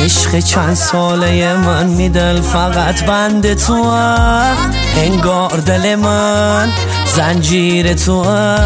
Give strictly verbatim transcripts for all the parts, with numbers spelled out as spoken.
عشق چند ساله من میدل فقط بند تو، انگار دل من زنجیر تو،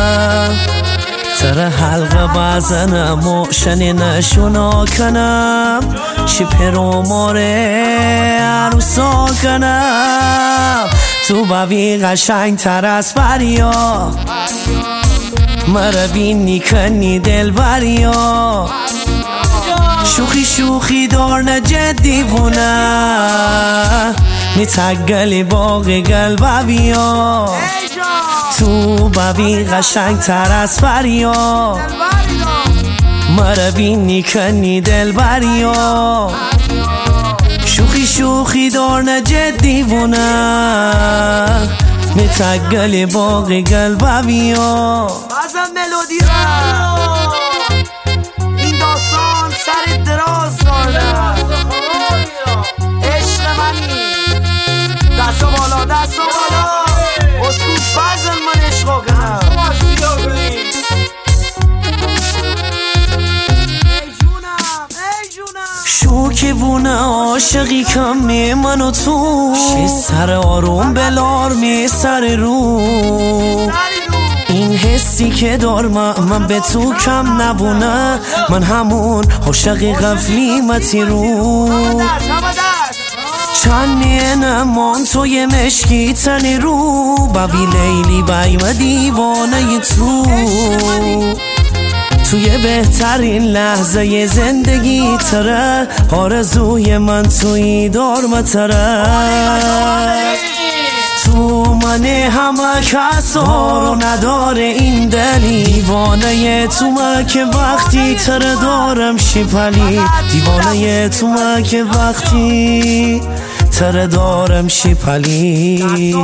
تر حلقه بزنم و شنی نشونا کنم، چی پرو ماره عروسا کنم. تو ببی قشنگ تر از بریا، مرا بینی کنی دل بریا، شوخی شوخی دار نه جدی بونه، میتگلی باغ قلب بیا. تو ببی قشنگ تر از بریا، مرا بینی کنی دل بریا، شوخی شوخی دار نه جدی بونه، میتگلی باغ قلب بیا. بازم ملودی را این داستان سر دراز دارم. عشق منی دستو بالا دستو بالا، اسکوب بازم من عشقا کنم. شوکی بونه عاشقی کمی من و تو، شی سر آروم بلار می سر رو، این حسی که دارم من به تو کم نبونه، من همون عاشقی غفلی متی رو. چند نمان توی مشکی تنی رو، ببی لیلی بیم دیوانه تو، توی بهترین لحظه زندگی تره، آرزوی من توی دارم تره. تو من همه کسا رو نداره این دلی، دیوانه تو من که وقتی تره دارم شیپلی، دیوانه تو من که وقتی تره دارم شیپلی.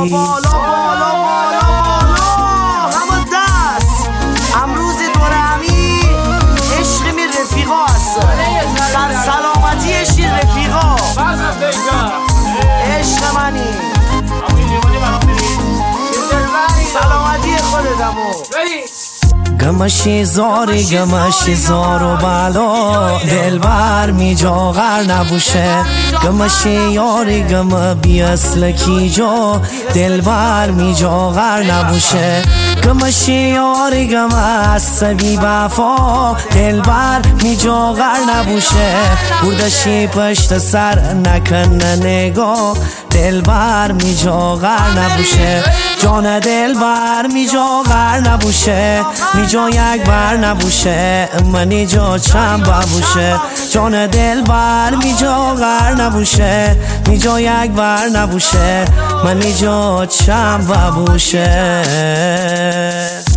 گمشی زاری گمشی زار و بالا، دل بر می جا غر نبوشه، گمشی یاری گم بی اصل کی جا، دل بر می جا غر نبوشه، گمشی یاری گم اصل بی وفا، دل بر می جا غر نبوشه، بردشی پشت سر نکنه نگاه، دل بر می جا غر نبوشه، جان دل بر می جا غر نبوشه، می جا یک بر نبوشه، منی جا چند ببوشه، جان دل بر می جا غر نبوشه، می جا یک بر نبوشه، منی جا چند ببوشه.